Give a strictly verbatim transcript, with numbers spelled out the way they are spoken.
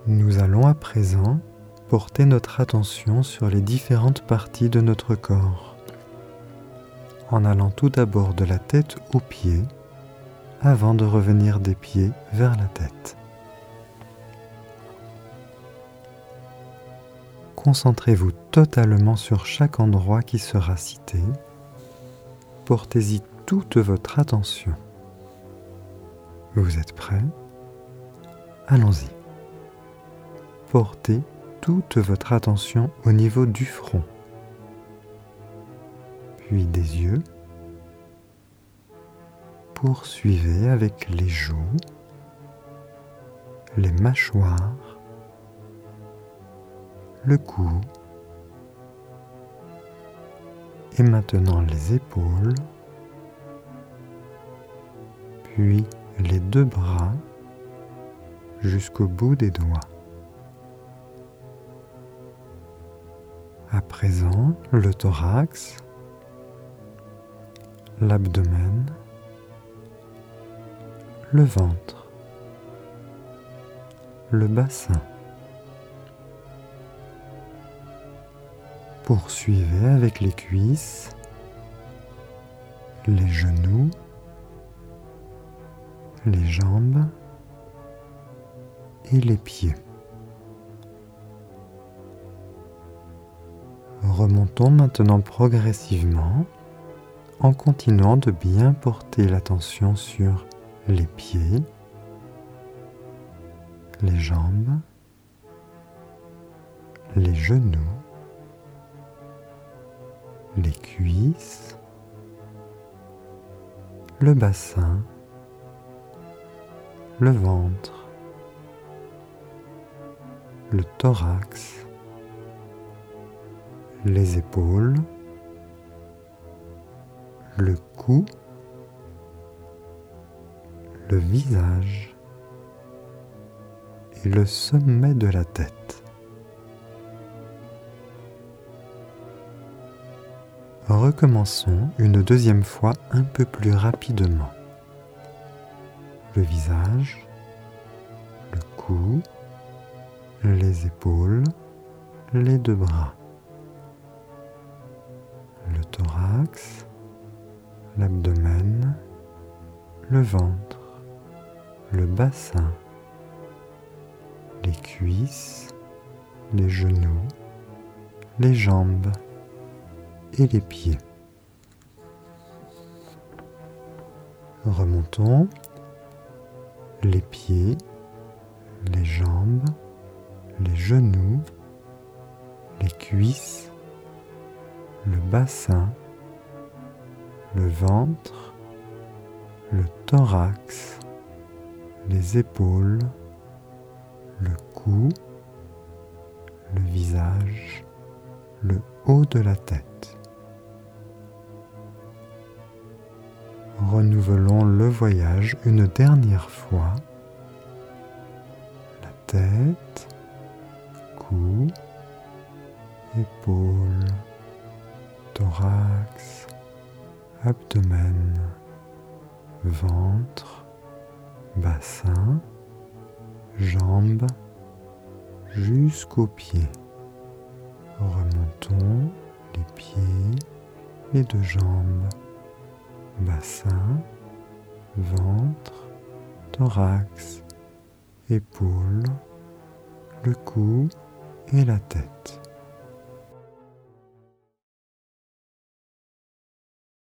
Nous allons à présent porter notre attention sur les différentes parties de notre corps, en allant tout d'abord de la tête aux pieds, avant de revenir des pieds vers la tête. Concentrez-vous totalement sur chaque endroit qui sera cité. Portez-y toute votre attention. Vous êtes prêts? Allons-y. Portez toute votre attention au niveau du front, puis des yeux. Poursuivez avec les joues, les mâchoires, le cou, et maintenant les épaules, puis les deux bras jusqu'au bout des doigts. À présent, le thorax, l'abdomen, le ventre, le bassin. Poursuivez avec les cuisses, les genoux, les jambes et les pieds. Remontons maintenant progressivement en continuant de bien porter l'attention sur les pieds, les jambes, les genoux, les cuisses, le bassin, le ventre, le thorax, les épaules, le cou, le visage et le sommet de la tête. Recommençons une deuxième fois un peu plus rapidement. Le visage, le cou, les épaules, les deux bras, le thorax, l'abdomen, le ventre, le bassin, les cuisses, les genoux, les jambes et les pieds. Remontons les pieds, les jambes, les genoux, les cuisses, le bassin, le ventre, le thorax, les épaules, le cou, le visage, le haut de la tête. Renouvelons le voyage une dernière fois. La tête, cou, épaules, thorax, abdomen, ventre, bassin, jambes, jusqu'aux pieds. Remontons les pieds, les deux jambes, bassin, ventre, thorax, épaules, le cou et la tête.